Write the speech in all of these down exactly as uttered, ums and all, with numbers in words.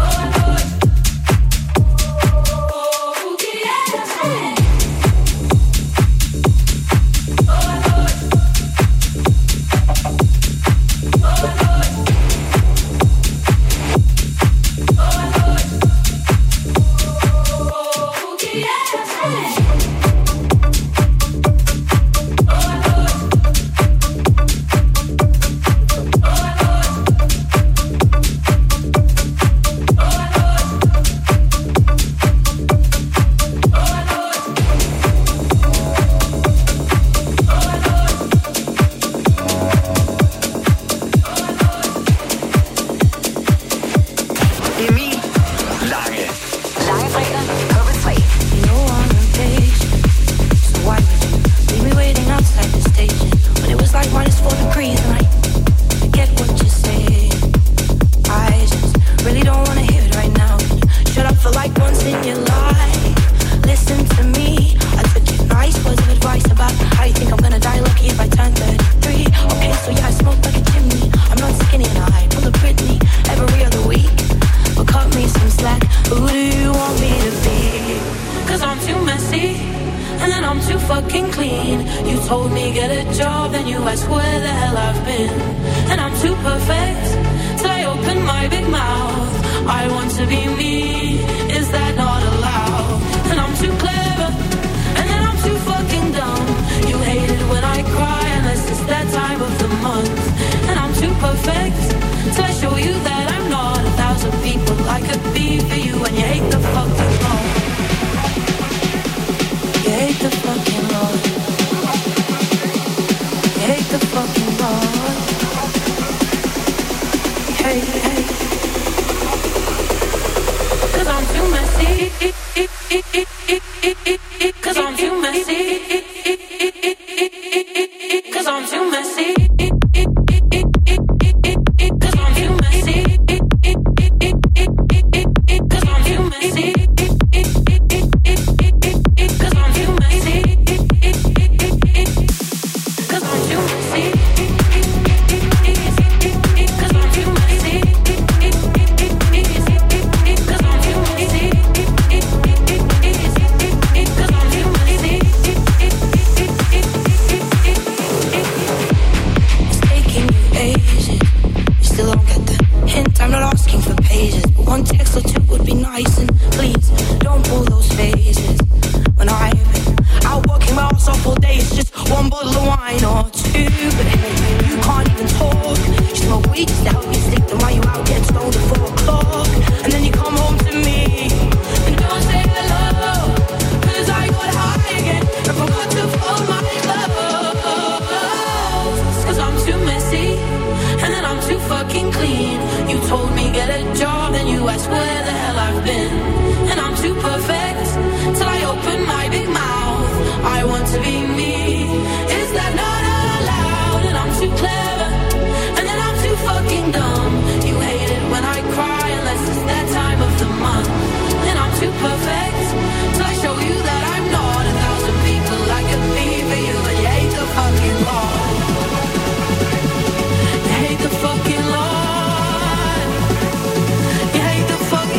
Fucking Lord, you hate the fucking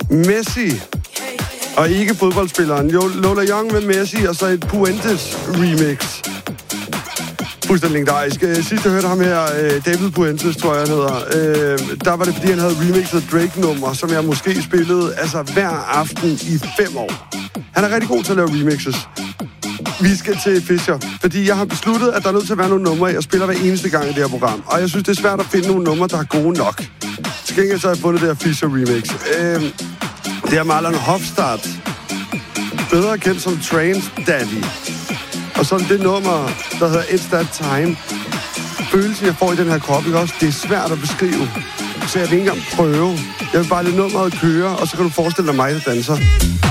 Messi. Og ikke fodboldspilleren. Jo, Lola Young med Messi, og så et Puentes remix. Fuldstændig legendarisk. Sidst jeg hørte ham her, David Puentes, tror jeg han hedder, der var det, fordi han havde remixet Drake-nummer, som jeg måske spillede altså hver aften i fem år. Han er rigtig god til at lave remixes. Vi skal til Fischer, fordi jeg har besluttet, at der er nødt til at være nogle numre, jeg spiller hver eneste gang i det her program. Og jeg synes, det er svært at finde nogle numre, der er gode nok. Til gengæld så har jeg fundet det her Fischer remix. Det er Marlon Hofstad, bedre kendt som Trance Daddy. Og sådan det nummer, der hedder It's That Time. Følelsen, jeg får i den her krop, ikke også? Det er svært at beskrive. Så jeg vil ikke engang prøve. Jeg vil bare lade nummeret køre, og så kan du forestille dig mig, der danser.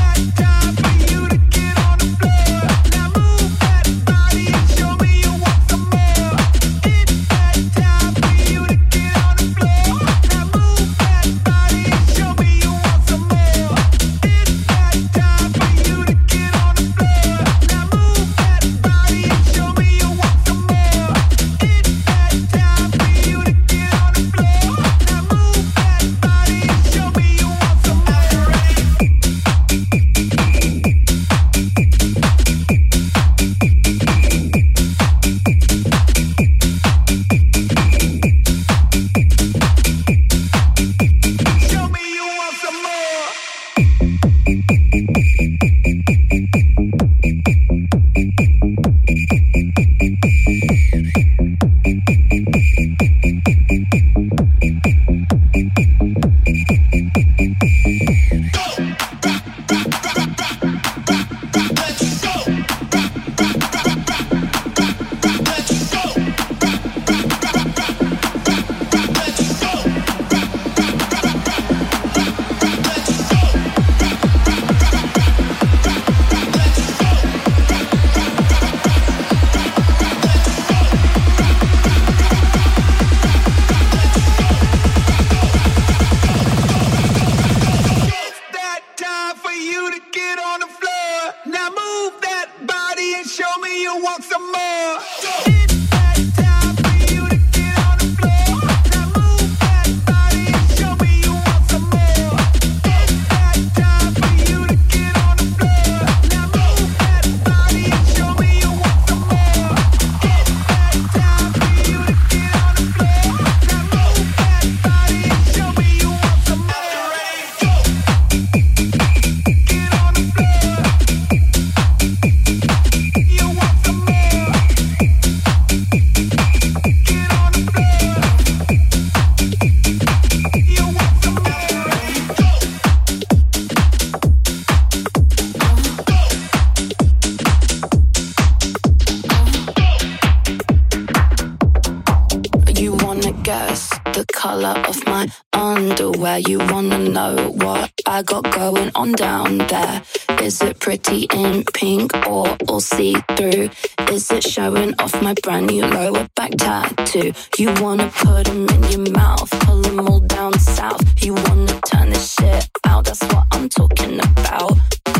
You wanna know what I got going on down there? Is it pretty in pink or all see-through? Is it showing off my brand new lower back tattoo? You wanna put them in your mouth, pull them all down south. You wanna turn this shit out, that's what I'm talking about.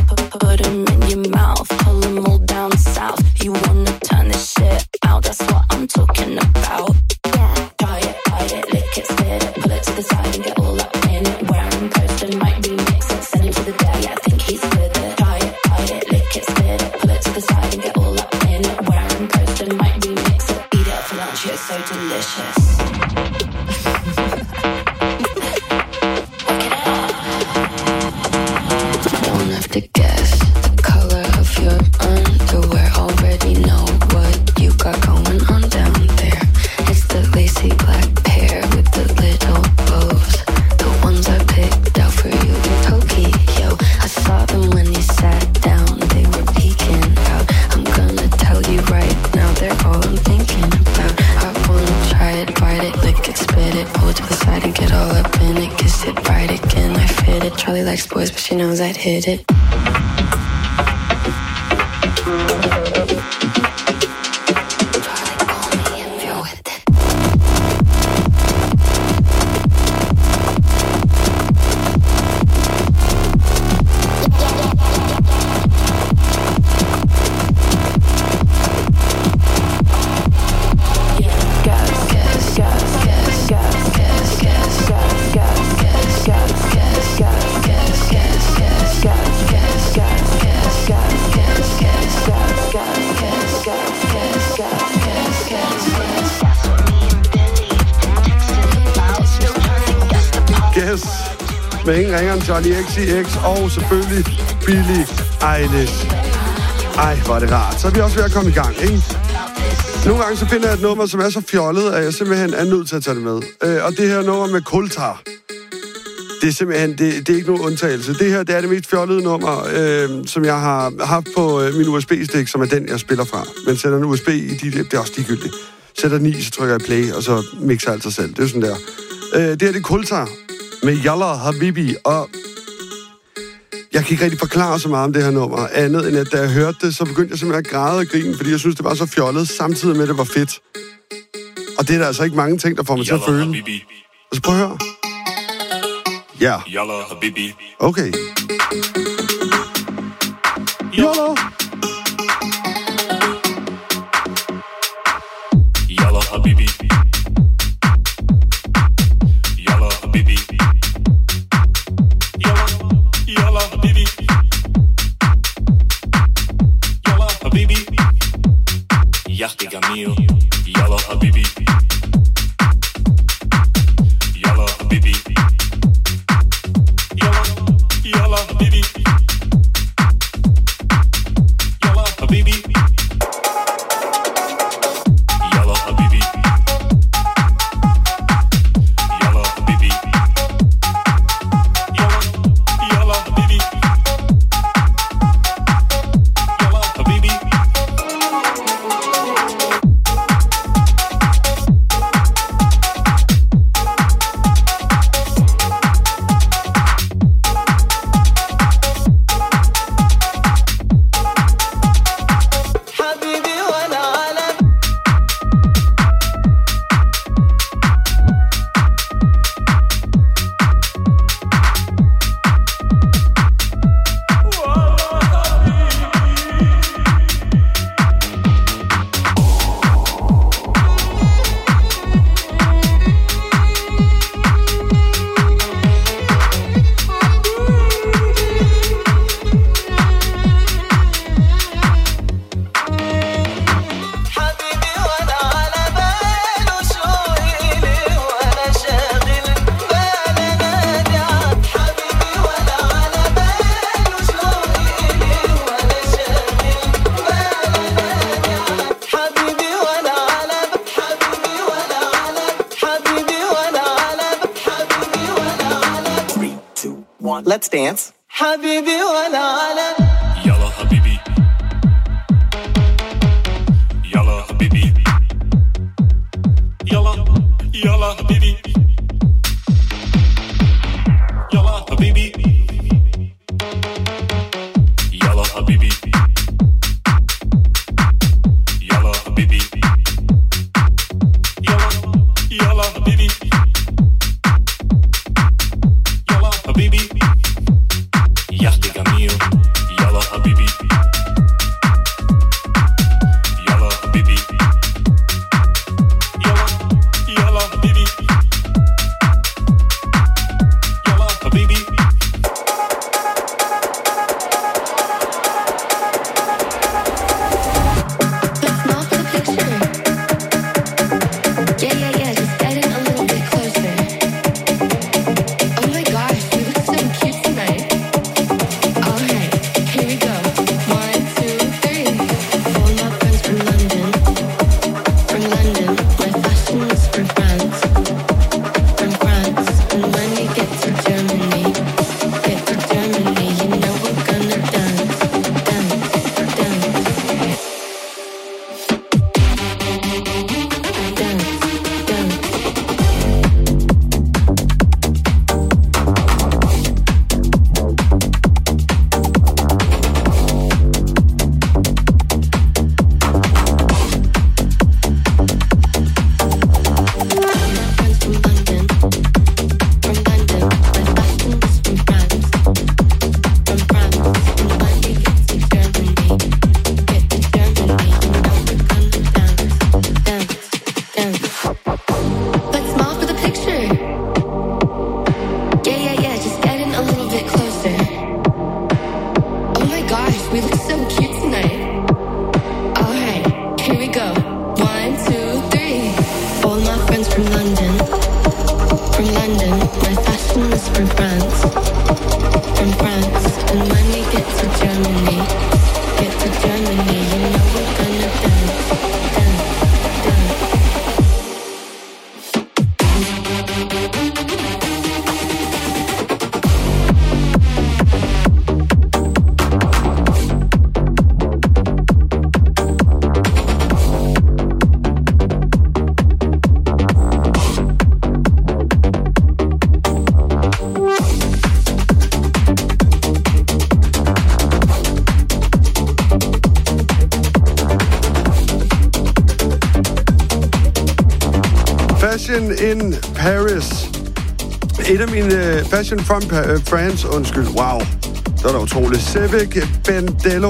Put them in your mouth, pull them all down south. You wanna turn this shit out, that's what I'm talking about. Yeah, try it, bite it, lick it, spit it, pull it to the side and get all up. Might remix it, send him to the day, I think he's with it. Try it, bite it, lick it, spit it, pull it to the side and get all up in it. Wearing poster, might remix it, eat it for lunch, it's so delicious. Work it out. Don't have to guess the color of your underwear, already know what you got going on down there. It's the lacy black pair with the little bows. The ones I picked out for you in Tokyo. I saw them when you sat down, they were peeking out. I'm gonna tell you right now, they're all I'm thinking about. I wanna try it, bite it, lick it, spit it, pull it to the side and get all up in it. Kiss it right again, I fit it. Charlie likes boys, but she knows I'd hit it. Gas, gas, gas, gas, gas, gas, gas, gas, gas, gas, gas, med ingen ringere end Johnny X C X og selvfølgelig Billie Eilish. Ej, hvor er det rart. Så er vi også ved at komme i gang, ikke? Nogle gange så finder jeg et nummer, som er så fjollet, at jeg simpelthen er nødt til at tage det med. Øh, og det her nummer med Kultar, det er simpelthen, det, det er ikke nogen undtagelse. Det her, det er det mest fjollede nummer, øh, som jeg har haft på øh, min U S B-stik, som er den, jeg spiller fra. Men sætter en U S B i de, det er også ligegyldigt. Sætter den i, så trykker jeg play, og så mixer alt sig selv. Det er sådan der. Øh, det her, det er Kultar med Yalla Habibi, og jeg kan ikke rigtig forklare så meget om det her nummer, andet end at da jeg hørte det, så begyndte jeg simpelthen at græde og grine, fordi jeg synes, det var så fjollet, samtidig med, at det var fedt. Og det er der altså ikke mange ting, der får mig til at føle. Habibi. Og så prøv at høre. Ja. Yalla Habibi. Okay. Yalla. Yalla Habibi. Yalla Habibi. Yalla Habibi. Yalla Habibi. Yahti Gamil. Yalla Habibi. Yalla Habibi. Yalla Yalla Habibi. Yalla Habibi. Yalla Habibi. Yalla Habibi. Yalla Yalla Habibi. Yalla Habibi. Let's dance. Habibi wala ala. Yalla Habibi. Yalla Habibi. Yalla Yalla Habibi. Yalla Habibi. Yalla Habibi. Yalla Habibi. Yalla Yalla Habibi. Yalla Habibi. Yahti Gamil. Yalla Habibi. Yalla Habibi. Yalla Yalla Habibi. Yalla Habibi. Let's mark the picture. Yeah, yeah, yeah, just get in a little bit closer. Oh my gosh, you look so France, from France. And when we get to Germany, get to Germany, you know we're gonna dance, dance, dance. Fashion in Paris. Et af mine... Uh, Fashion from pa- uh, France, undskyld. Wow. Det var da utroligt. Sevek Bendello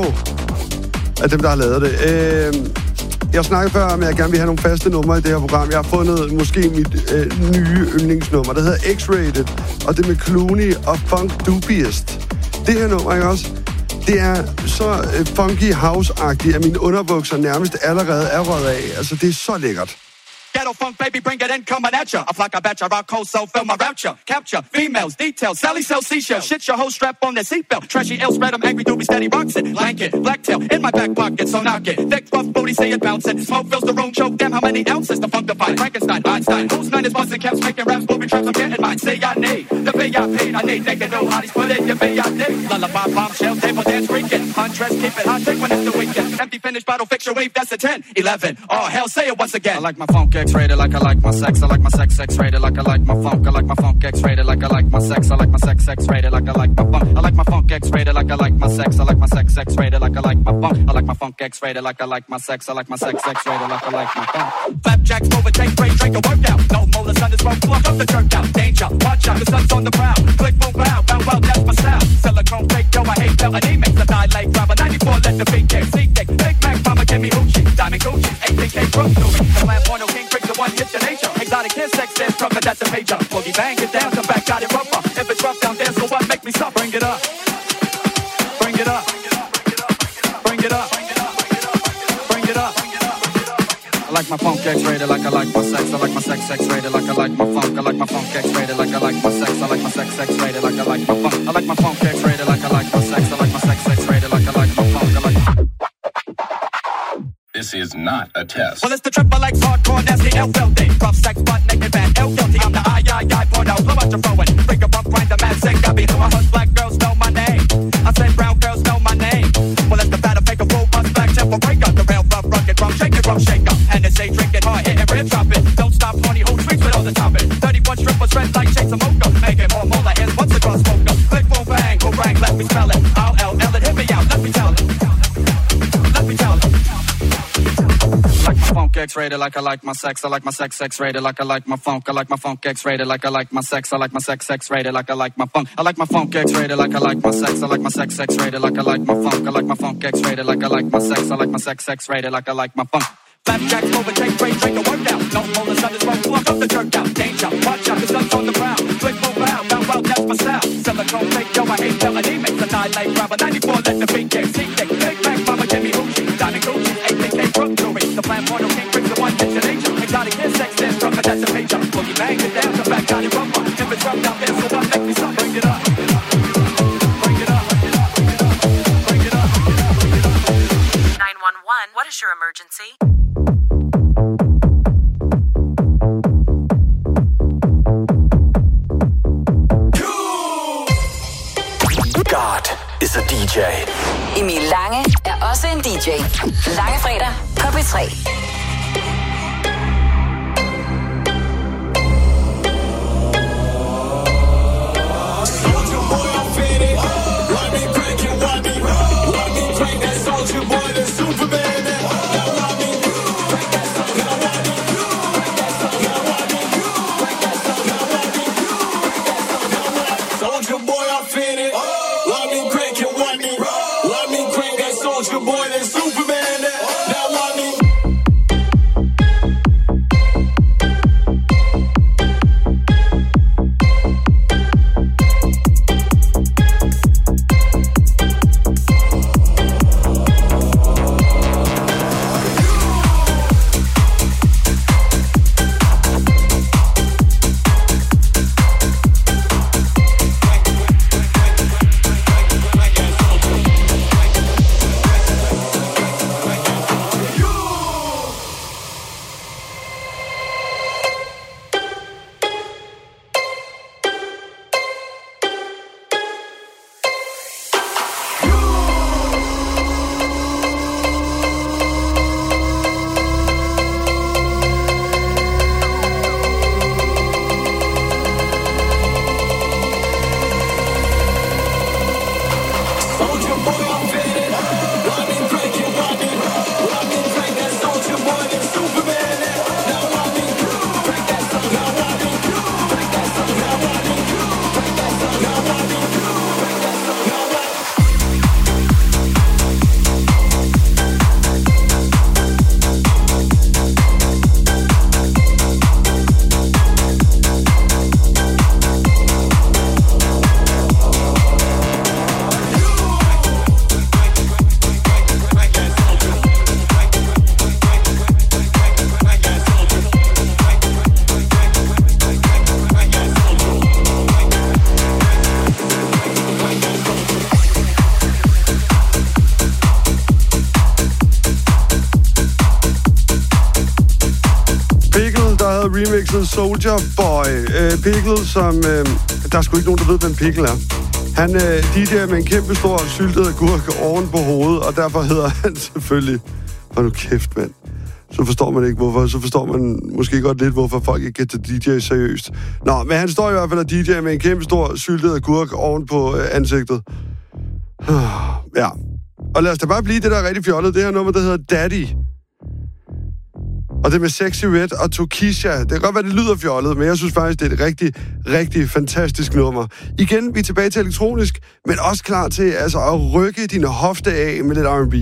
er dem, der har lavet det. Uh, jeg snakkede før om, at jeg gerne vil have nogle faste numre i det her program. Jeg har fundet måske mit uh, nye yndlingsnummer. Det hedder X-Rated, og det er med Clooney og Funk Dubiest. Det her nummer, ikke også? Det er så uh, funky house-agtigt, at mine underbukser nærmest allerede er røget af. Altså, det er så lækkert. Ghetto funk, baby, bring it in, coming at ya. I flock, I bet ya, rock cold, so feel my rapture. Capture, females, details, Sally sells seashells. Shit your whole strap on that seatbelt. Trashy L spread 'em, angry doobie steady rocks it. Blanket, black tail, in my back pocket, so knock it. Thick buff booty, say it bouncing. Smoke fills the room, choke, damn, how many ounces? The funk divide, Frankenstein, Einstein. Whose nine is busting caps, making raps, moving traps, I'm getting mine. Say I need, the pay I paid, I need, they can know how these put it, your pay I need. Lullaby, bombshell, table dance, freaking. Undress, keep it hot, take when it's the weekend. Empty finish, bottle, fix your wave, that's a ten. eleven, oh hell, say it once again. I like my funk X-rated like I like my sex, I like my sex X-rated like I like my funk, I like my funk X-rated like I like my sex, I like my sex X-rated like I like my funk, I like my funk X-rated like I like my sex, I like my sex X-rated like I like my funk, I like my funk X-rated like I like my sex, I like my sex X-rated like I like my funk. Flapjacks, overtake, break, drink a workout. No molar, sun is wrong, plug up the jerk out. Danger, watch out, the sun's on the prowl. Click, boom, bow, bow, wow, that's my style. Silicone fake, yo, I hate felony, makes a dilate, grab a ninety-four, let the beat kick, seat kick, Big Mac, mama, give me hoochie, diamond Gucci, eighteen K, cross jewelry, the lamp on no king, brings the one, hit your nature. Exotic kiss, sex, dance, trucker, that's a page up. Boogie bang, get down, come back, got it rougher. If it's rough down there, so what, make me stop, bring it up. Bring it up. Bring it up. Bring it up. I like my funk X-rated like I like my sex, I like my sex X-rated like I like my funk, I like my funk X-rated like I like my sex, I like my sex X-rated like I like my funk, I like my funk X-rated like I like my sex, I like my sex X-rated like I like my funk, I like my... This is not a test. Well, it's the triple X hardcore, nasty L L D. Rough sex, butt naked man, L guilty. I'm the I I I porno, blow out your throwing. Break a bump, grind the mad sick. I be the one hush, black girls know my name. I say brown girls know my name. Well, it's the battle, fake a full bust back, tempo break up. The rail, rough, rugged, drum, shake it, drum, shake up. And they say drink it hard, hit it, rip, drop it. Don't stop, horny, whole streets with all the topping. thirty-one strippers, red light, shades of mocha. Make it more molar, hands once across smoker. Click, boom, bang, go bang, let me smell it. I'll L L it, hit me out, let me tell it. Let me tell it. I like my funk X-rated like I like my sex, I like my sex X-rated like I like my funk, I like my funk X-rated like I like my sex, I like my sex X-rated like I like my funk, I like my funk X-rated like I like my sex, I like my sex X-rated like I like my funk, I like my funk X-rated like I like my sex, I like my sex X-rated like I like my funk. Flapjacks, overtake, break, drink a workout. No molar, sun is wrong, plug up the jerk out. Danger, watch out, the sun's on the prowl. Click, boom, bow, bow, wow, that's my style. Silicone fake, yo, I hate felony, makes a dilate, grab a ninety-four, let the beat kick, seat kick, Big Mac, mama, give me hoochie, diamond Gucci, eighteen K, crook jewelry. The plan porno king brings the one, hit your nature. Exotic kiss, sex, dance, trucker, that's a page up. Boogie bang, get down, come back, got it rougher. If it's rough down there, so what, make me stop, bring it up. Bring it up. Bring it up. nine one one, what is your emergency? God is a D J. Emil Lange er også en D J. Lange fredag på P tre. remixet Soldier Boy. Øh, Pickle, som... Øh, der er sgu ikke nogen, der ved, hvem Pickle er. Han øh, D J'er med en kæmpe stor syltet agurk oven på hovedet, og derfor hedder han selvfølgelig... Hold nu kæft, mand. Så forstår man ikke, hvorfor. Så forstår man måske godt lidt, hvorfor folk ikke kan tage D J seriøst. Nå, men han står i hvert fald og D J'er med en kæmpe stor syltet agurk oven på øh, ansigtet. Ja. Og lad os da bare blive det, der er rigtig fjollet. Det her nummer, der hedder Daddy. Og det er med Sexy Red og Tokisha. Det kan godt være, det lyder fjollet, men jeg synes faktisk, det er et rigtig, rigtig fantastisk nummer. Igen, vi er tilbage til elektronisk, men også klar til altså, at rykke dine hofte af med lidt R and B.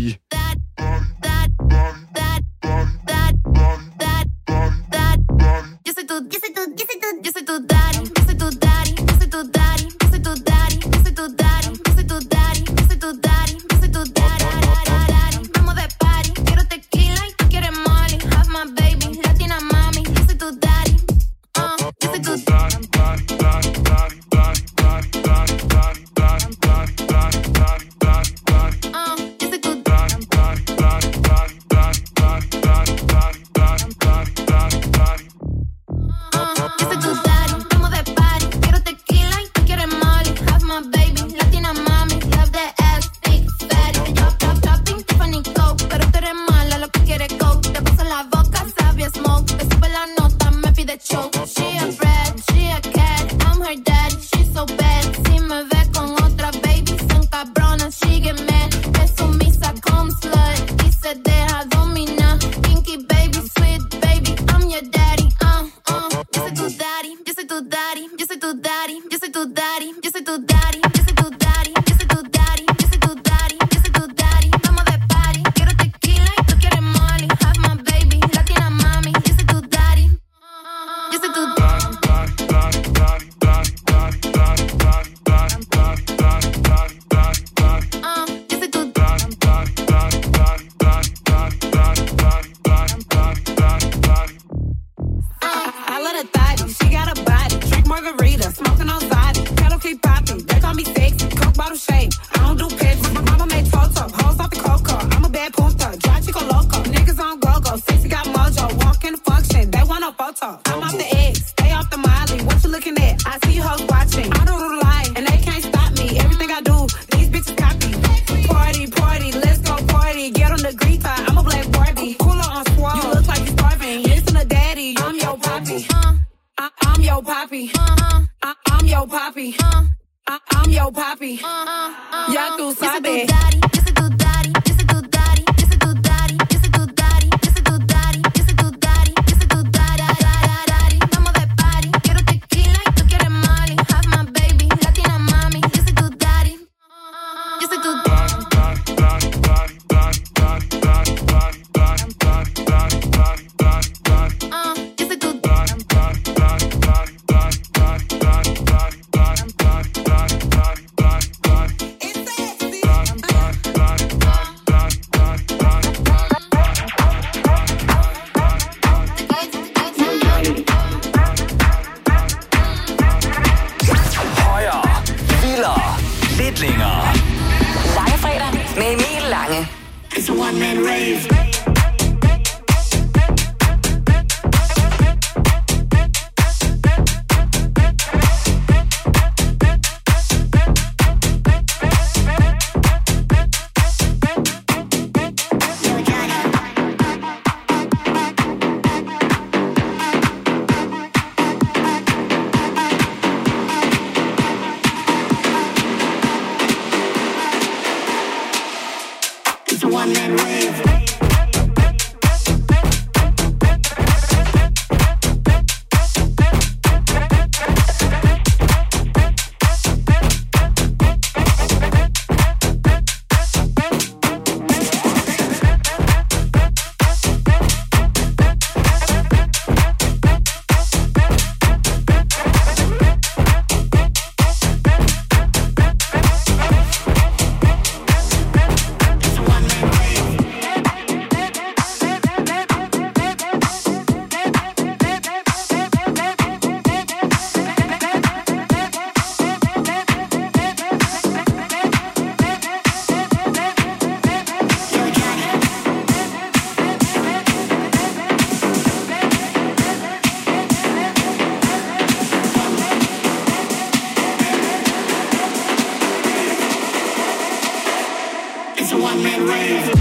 It's a one-man rave.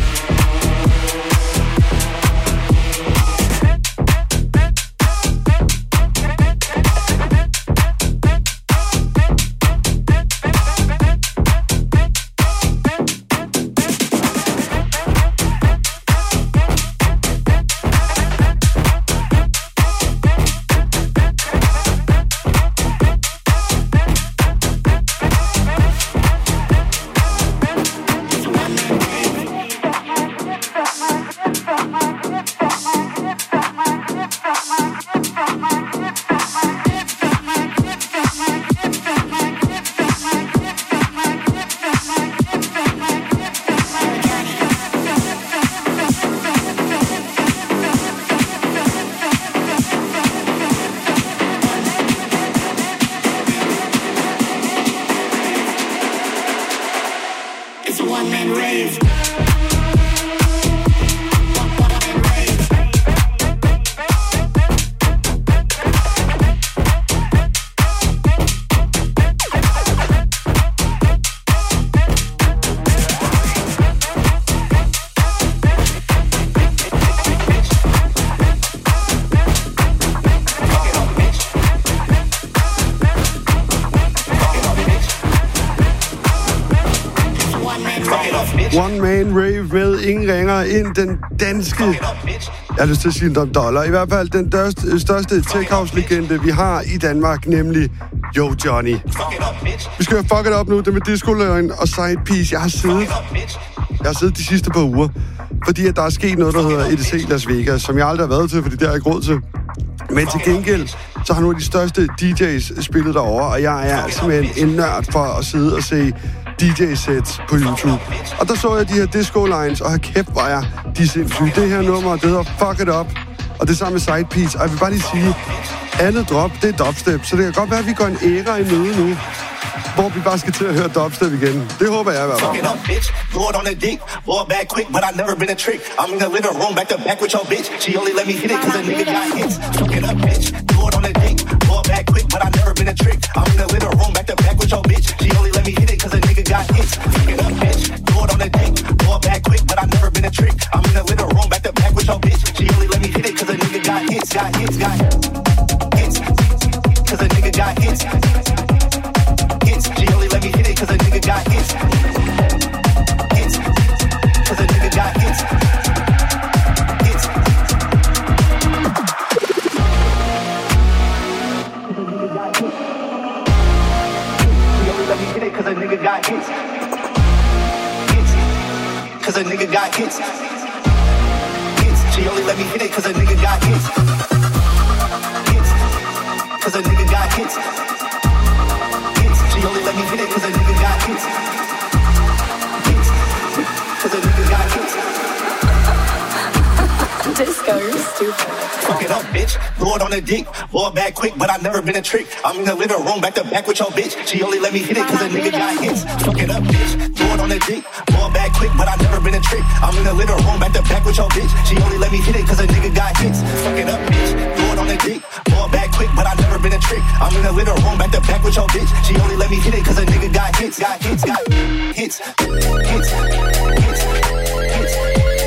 One Man Rave med ingen ringer end den danske, jeg har lyst til at sige Don Dollar, i hvert fald den største, største tech house legende vi har i Danmark, nemlig Yo Johnny. Vi skal jo fuck it up nu, det med discoløgn og side piece. Jeg har siddet, jeg har siddet de sidste par uger, fordi at der er sket noget, der hedder E D C Las Vegas, som jeg aldrig har været til, fordi det har jeg ikke råd til. Men til gengæld, så har nogle af de største D J's spillet derovre, og jeg er simpelthen en nørd for at sidde og se D J-sets på YouTube. Og der så jeg de her disco lines, og hold kæft, hvor er de sindssyge. Det her nummer, det hedder Fuck It Up, og det samme med Side Piece. Og jeg vil bare lige sige, andet drop, det er dubstep, så det kan godt være, at vi går en æra i møde nu, hvor vi bare skal til at høre dubstep igen. Det håber jeg i hvert fald. Fuck it up, bitch. Throw it on the dick. Boy, back quick, but I never been a trick. I'm in the living room, back to back with your bitch. She only let me hit it cause a nigga got hits. Fuck it up, bitch. Throw it on the dick. Boy, back quick, but I never been a trick. I'm in the living room, back to back with your bitch. She only let me hit it cause a nigga got hits. Fuck it up, bitch. Throw it on the dick. Boy, back quick, but I never been a trick. I'm in the living room, back to back with your bitch. She only let me hit it cause a nigga got hits. Got hits, got hits. Cause a nigga got hits. She only let me hit it cause a nigga got hits. Hits. Cause a nigga got hits. Hits. She only let me hit it cause a nigga got hits. Hits. Cause a nigga got hits. Hits. She only let me hit it cause a nigga got hits. Hits. Cause a nigga got hits. She only let me hit it cause a nigga got hits. Hits. Cause a nigga got hits. Disco, you're stupid. Fuck it up, bitch. Throw it on the dick. Boy, back quick, but I never been a trick. I'm in the living room, back to back with your bitch. She only let me hit it cause a nigga got hits. Fuck it up, bitch. Throw it on the dick. Boy, back quick, but I never been a trick. I'm in the living room, back to back with your bitch. She only let me hit it cause a nigga got hits. Fuck it up, bitch. Throw it on the dick. Boy, back quick, but I never been a trick. I'm in the living room, back to back with your bitch. She only let me hit it cause a nigga got hits. Got hits, got hits. Hits. Hits. Hits.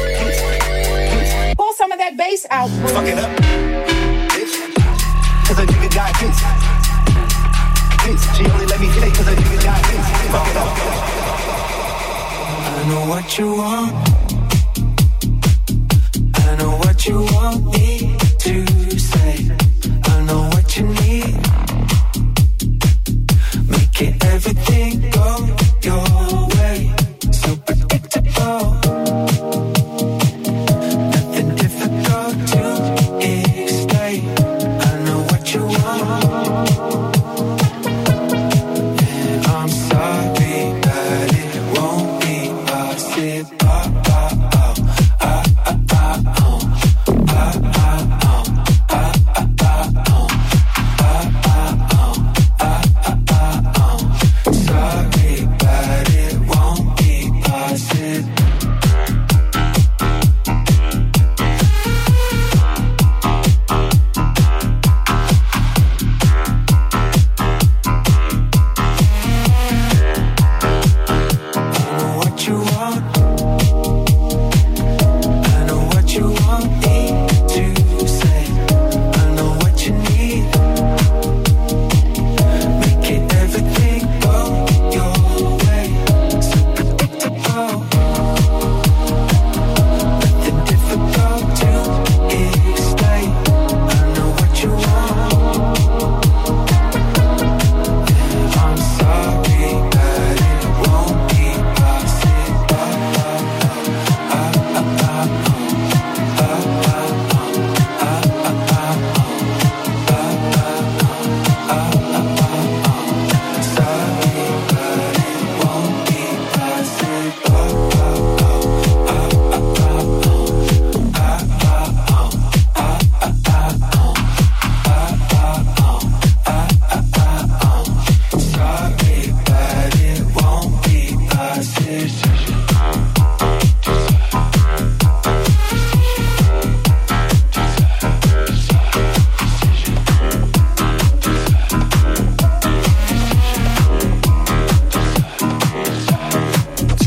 Pull some of that bass out. Fuck it up, bitch. Cause a nigga got hits. Hits. She only let me hit it cause a nigga got hits. Fuck it up. I know what you want. I know what you want me to say. I know what you need. Make it everything go your way. So predictable. Nothing difficult to explain. I know what you want. And I'm sorry, but it won't be possible. Oh, oh, oh, oh, oh, oh, oh.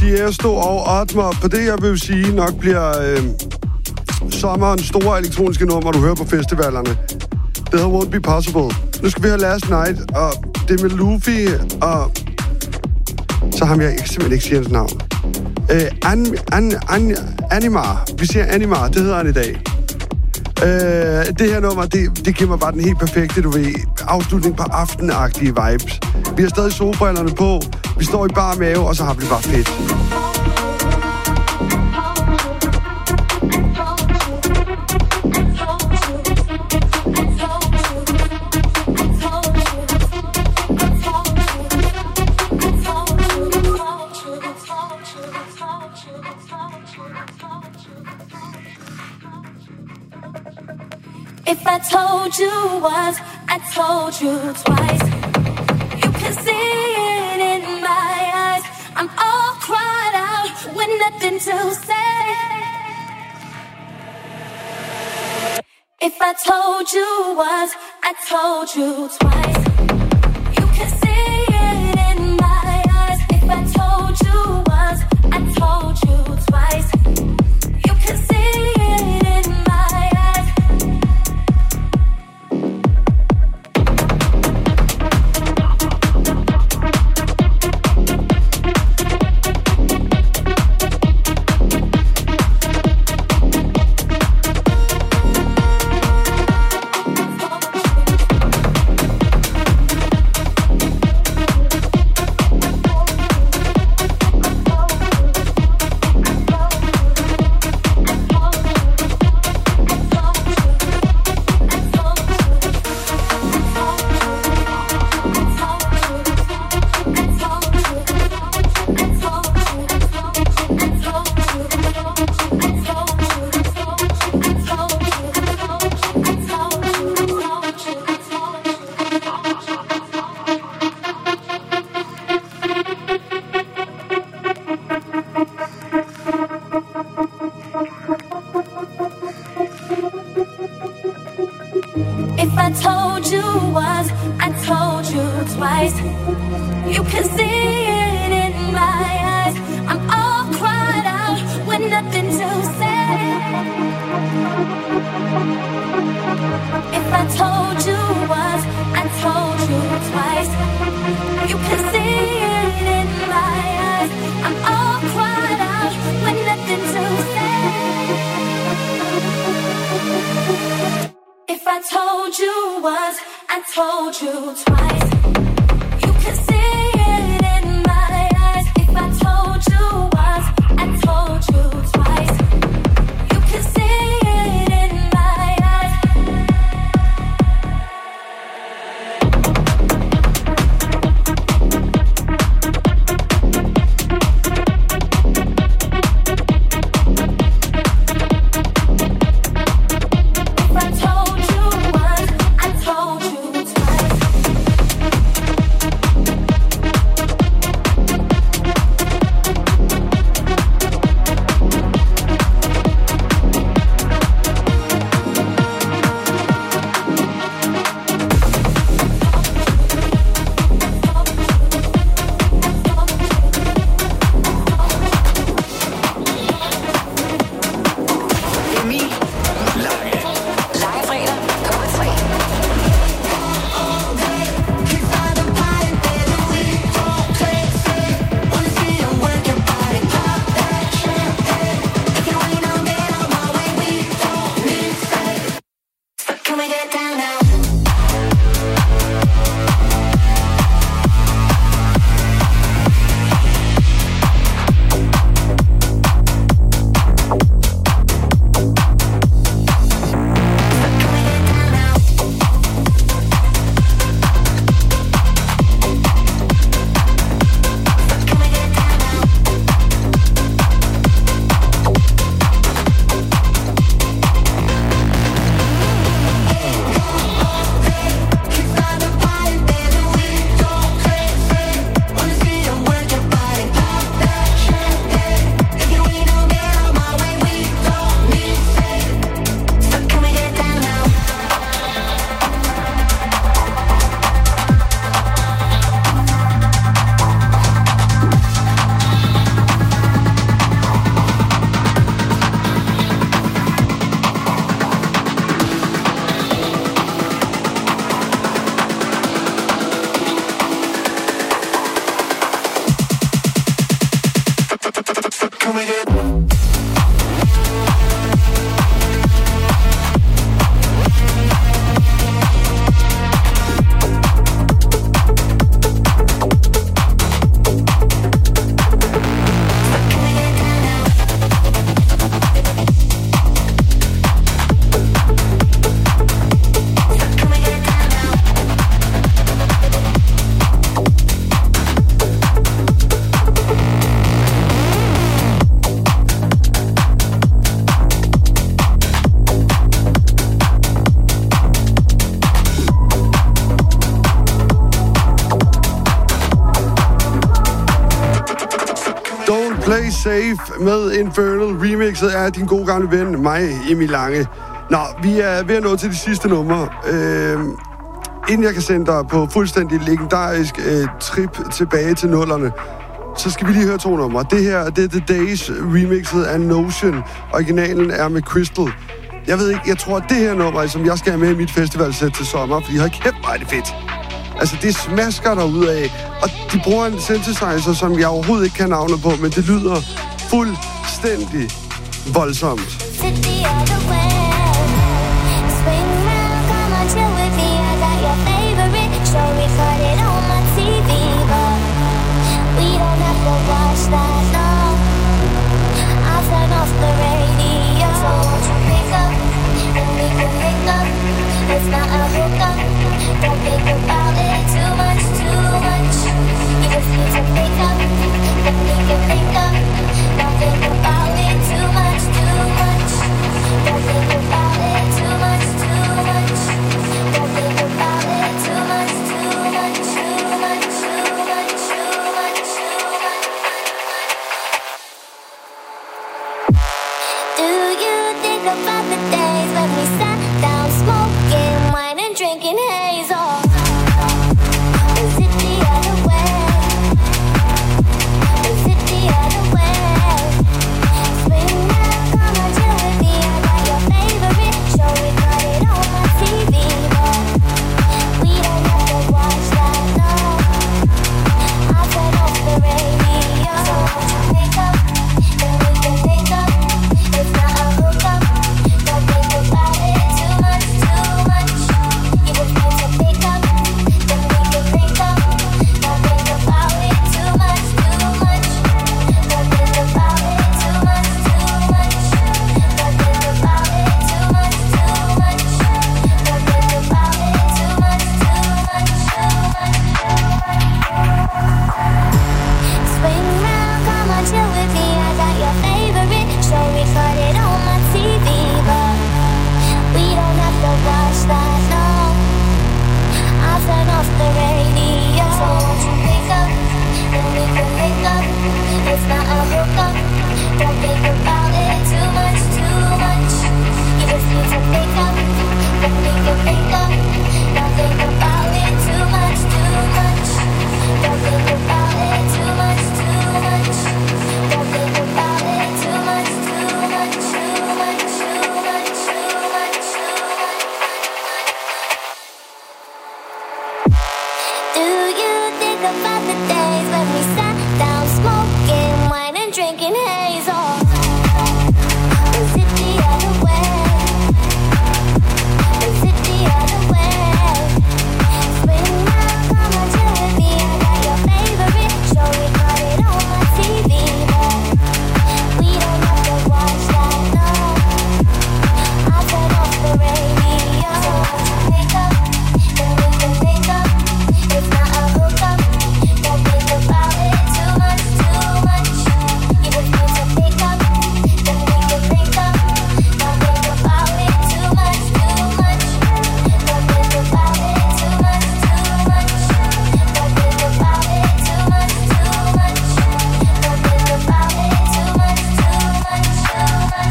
Tiesto og Atma på det, jeg vil sige, nok bliver øh, sommerens store elektroniske nummer, du hører på festivalerne. Det hedder Won't Be Possible. Nu skal vi have Last Night, og det med Luffy, og så ham jeg simpelthen ikke siger hans navn. Øh, an, an, an, Animar. Vi siger Animar, det hedder han i dag. Øh, det her nummer, det, det giver mig bare den helt perfekte, du ved, afslutning på aftenagtige vibes. Vi har stadig solbrillerne på, vi står i bar mave, og så har vi det bare fedt. If I told you once, I told you twice. You can see it in my eyes. I'm all cried out with nothing to say. If I told you once, I told you twice. You can see it in my eyes. If I told you once, I told you twice. You can see it in my eyes. If I told you once, I told you twice. You can see it in my eyes. I'm all cried out with nothing to say. If I told you once, I told you twice. You can see it in my eyes. I'm all cried out with nothing to say. If I told you once, I told you twice. You can see it in my eyes. If I told you once, I told you twice. You can see it in my eyes. If I told you once, I told you twice. Come and get. Play Safe med Infernal remixet af din gode gamle ven, mig, Emil Lange. Nå, vi er ved at nå til de sidste numre. Øh, inden jeg kan sende dig på fuldstændig legendarisk øh, trip tilbage til nullerne, så skal vi lige høre to numre. Det her, det er The Days remixet af Notion. Originalen er med Crystal. Jeg ved ikke, jeg tror, at det her nummer, som jeg skal have med i mit festivalsæt til sommer, fordi hold kæft, hvor er det fedt. Altså, det smasker derudad, og de bruger en synthesizer, som jeg overhovedet ikke kan navnet på, men det lyder fuldstændig voldsomt. It's not a hookup. Don't think about it too much, too much. You just need to pick up. Then we can pick up. Don't think about it too much, too much. Don't think about it too much, too much. Don't think about it too much, too much, too much, too much, too much, too much. Do you think about the days when we sat down smoking wine and drinking haze? Or is it the other way? Is it the other way? Swing now, come on, chill with me. I got your favorite show. We got it on my T V, but we don't have to watch that, no. I'll turn off the radio. So won't you pick up? Then we can pick up. It's not a hookup. Don't think about it too much, too much. You just need to pick up. Then we can pick up. Don't think about it too much, too much. Don't think about it too much, too much. Don't think about it too much, too much. Don't think about it too much, too much, too much. Swing round, come on, chill with me. I got your favorite show. We got it on my T V, but we don't have to watch that, no. I'll turn off the radio. So won't you pick up? Then we can pick up. It's not a hookup. Don't think about it too much, too much. You just need to pick up. Then we can pick up. Don't think about it too much, too much. Don't think about it too much, too much. Don't think about it too much, too much, too much, too much, too much, too much. Do you think about the days when we sat down smoking wine and drinking haze? Or is it the other way? Is it the other way? Swing now, come on, chill with me. I got your favorite show. We got it on my T V, but we don't have to watch that, no. I'll turn off the radio. So won't you pick up? Then we can pick up. It's not a hookup. Don't think about it too much, too much. You just need to pick up. Then we can pick up. Don't think about it too much, too much. Don't think about it too much, too much. Don't think about it too much, too much. Don't think about it too much, too much, too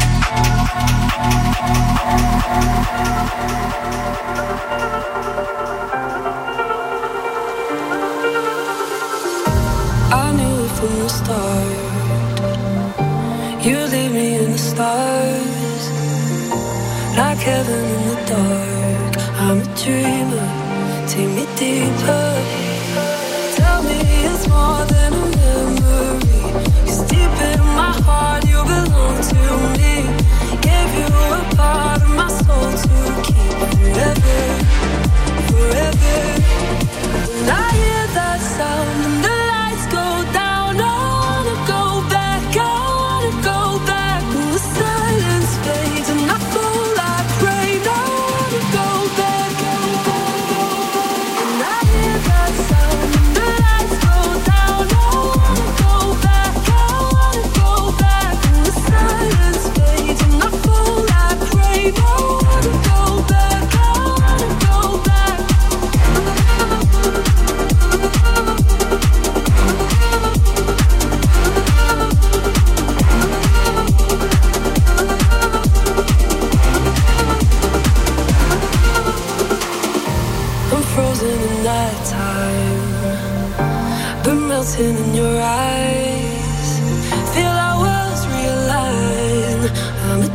I knew it from the start. You leave me in the stars, like heaven in the dark. I'm a dreamer, take me deeper. Tell me it's more than a memory. 'Cause deep in my heart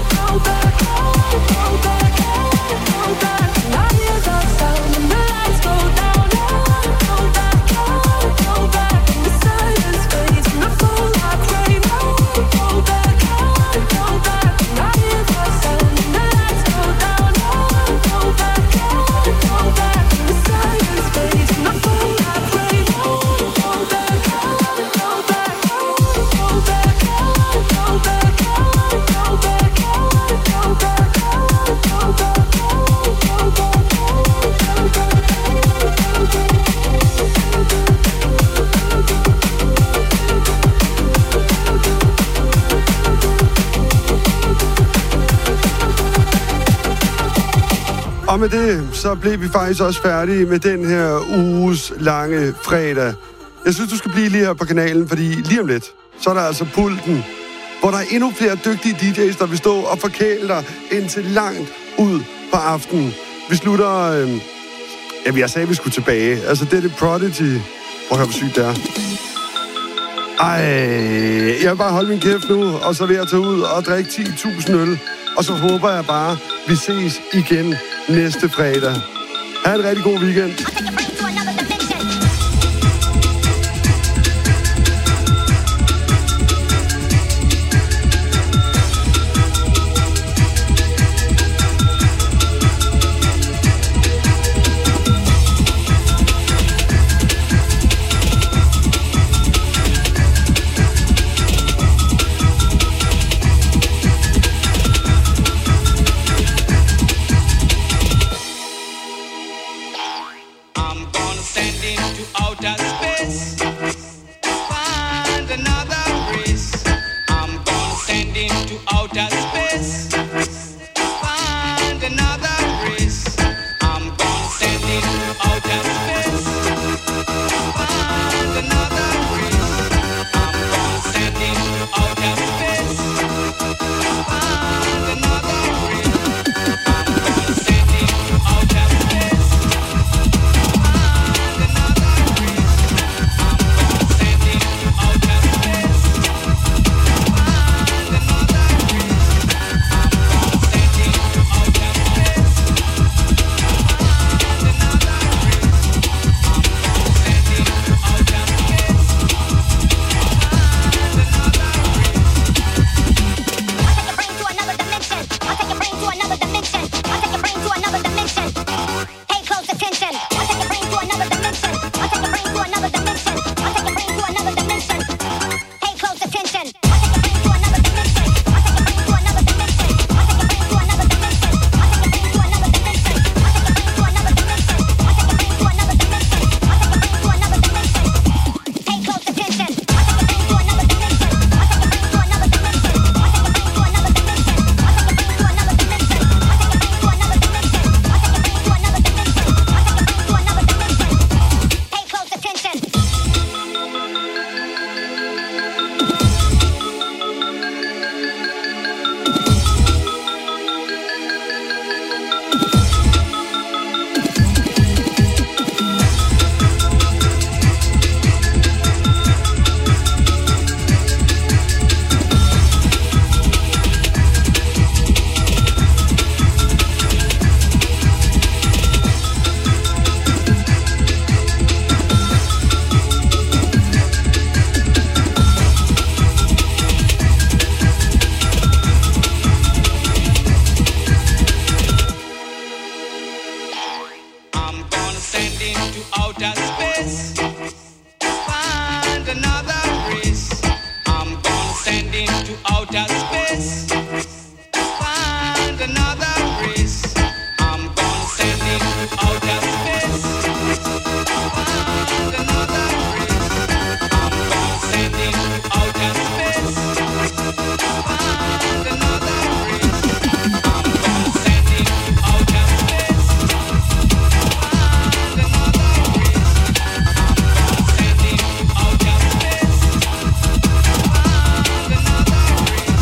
Og med det, så blev vi faktisk også færdige med den her uges lange fredag. Jeg synes, du skal blive lige her på kanalen, fordi lige om lidt, så er der altså pulten, hvor der er endnu flere dygtige D J's, der vil stå og forkæle dig indtil langt ud på aftenen. Vi slutter... Øh... Ja, jeg sagde, at vi skulle tilbage. Altså, det er det Prodigy. Prøv at høre, hvor sygt det er. Ej, jeg vil bare holde min kæft nu, og så vil jeg tage ud og drikke ti tusind øl. Og så håber jeg bare, vi ses igen næste fredag. Ha' en rigtig god weekend. I'm into outer space. Find another race. I'm gonna send it to outer space. Find another race. I'm gonna send it to outer space. Find another race. I'm gonna send it to outer space. Find another race. I'm gonna send it to outer space. Find another race.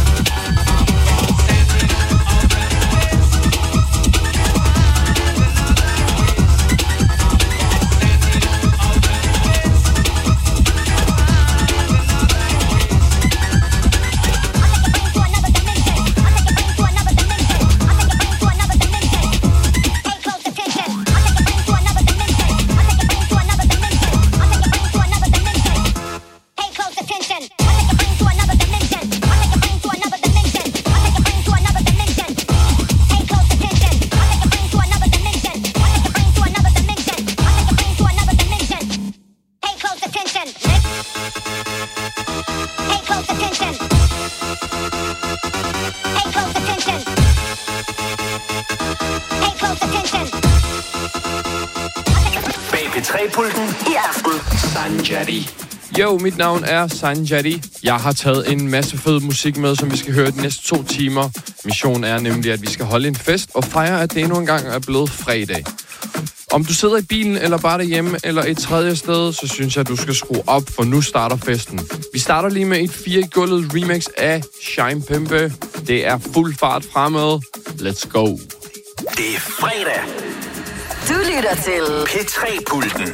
Jo, mit navn er Sanjati. Jeg har taget en masse fed musik med, som vi skal høre de næste to timer. Missionen er nemlig, at vi skal holde en fest og fejre, at det endnu en gang er blevet fredag. Om du sidder i bilen, eller bare derhjemme, eller et tredje sted, så synes jeg, at du skal skrue op, for nu starter festen. Vi starter lige med et fire gulvet remix af Shine Pimpe. Det er fuld fart fremad. Let's go. Det er fredag. Du lytter til P tre-pulten.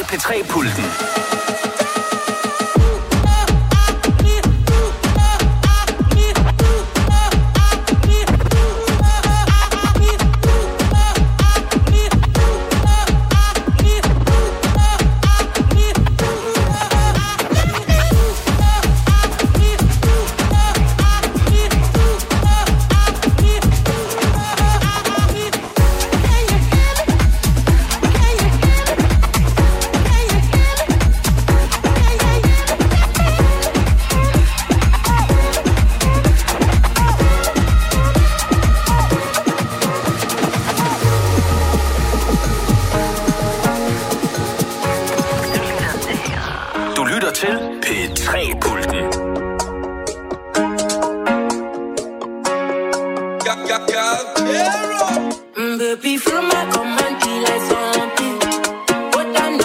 P tre-pulten.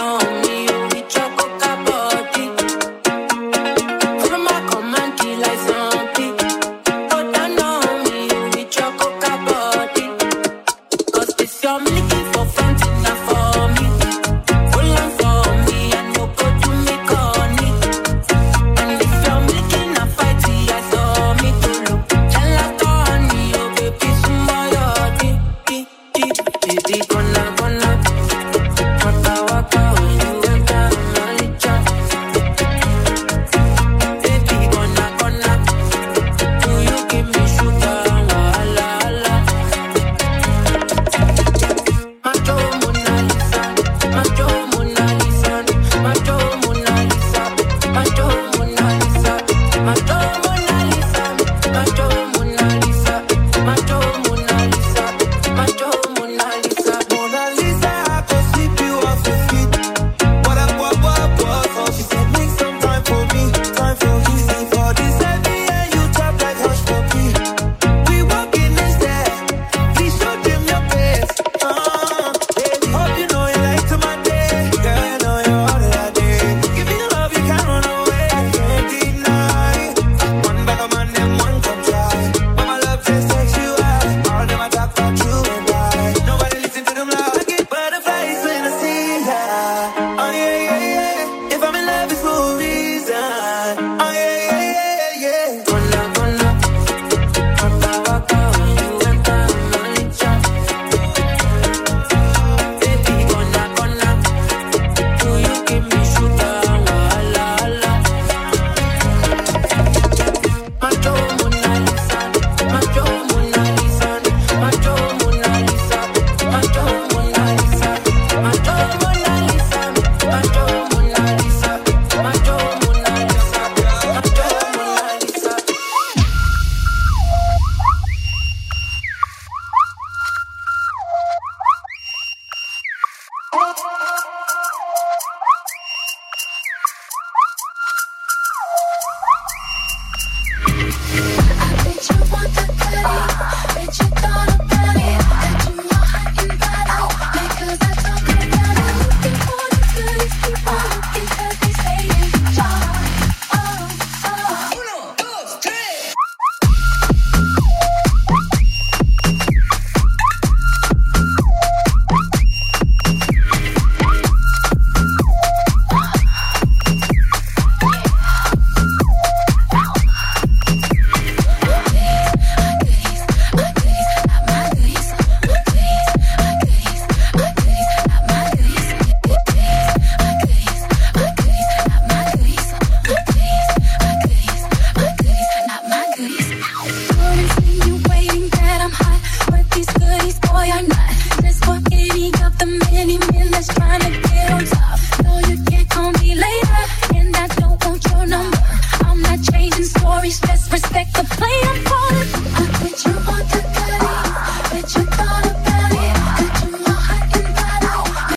Like